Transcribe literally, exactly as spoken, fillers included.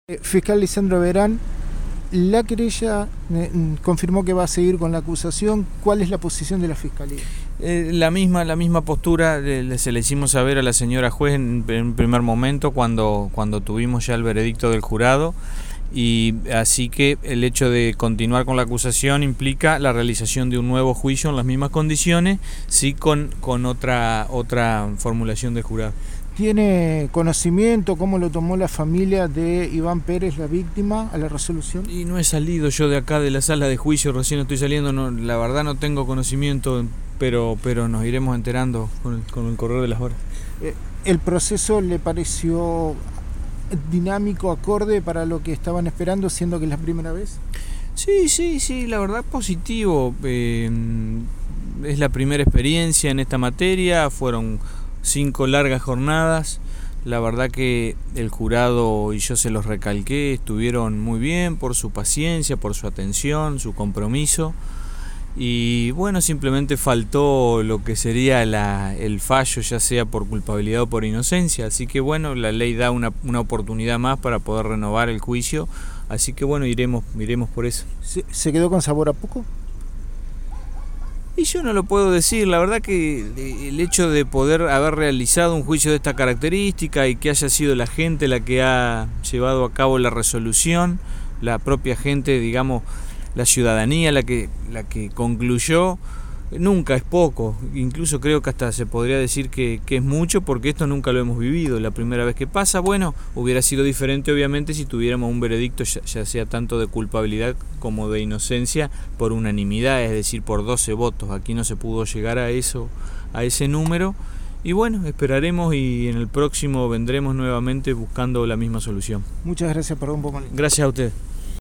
Eh, Fiscal Lisandro Verán, la querella eh, confirmó que va a seguir con la acusación. ¿Cuál es la posición de la Fiscalía? Eh, la misma la misma postura le, se le hicimos saber a la señora juez en, en un primer momento cuando, cuando tuvimos ya el veredicto del jurado, y así que el hecho de continuar con la acusación implica la realización de un nuevo juicio en las mismas condiciones, sí con, con otra, otra formulación del jurado. ¿Tiene conocimiento cómo lo tomó la familia de Iván Pérez, la víctima, a la resolución? Y no he salido yo de acá de la sala de juicio, recién estoy saliendo, no, la verdad no tengo conocimiento, pero, pero nos iremos enterando con el, con el correr de las horas. Eh, ¿El proceso le pareció dinámico, acorde para lo que estaban esperando, siendo que es la primera vez? Sí, sí, sí, la verdad positivo. Eh, es la primera experiencia en esta materia, fueron cinco largas jornadas. La verdad que el jurado, y yo se los recalqué, estuvieron muy bien por su paciencia, por su atención, su compromiso. Y bueno, simplemente faltó lo que sería la, el fallo, ya sea por culpabilidad o por inocencia. Así que bueno, la ley da una, una oportunidad más para poder renovar el juicio. Así que bueno, iremos, iremos por eso. ¿Se, se quedó con sabor a poco? Y yo no lo puedo decir, la verdad que el hecho de poder haber realizado un juicio de esta característica y que haya sido la gente la que ha llevado a cabo la resolución, la propia gente, digamos, la ciudadanía la que, la que concluyó, nunca es poco. Incluso creo que hasta se podría decir que, que es mucho, porque esto nunca lo hemos vivido. La primera vez que pasa, bueno, hubiera sido diferente obviamente si tuviéramos un veredicto ya, ya sea tanto de culpabilidad como de inocencia por unanimidad, es decir, por doce votos. Aquí no se pudo llegar a eso, a ese número. Y bueno, esperaremos y en el próximo vendremos nuevamente buscando la misma solución. Muchas gracias por un poco. Gracias a usted.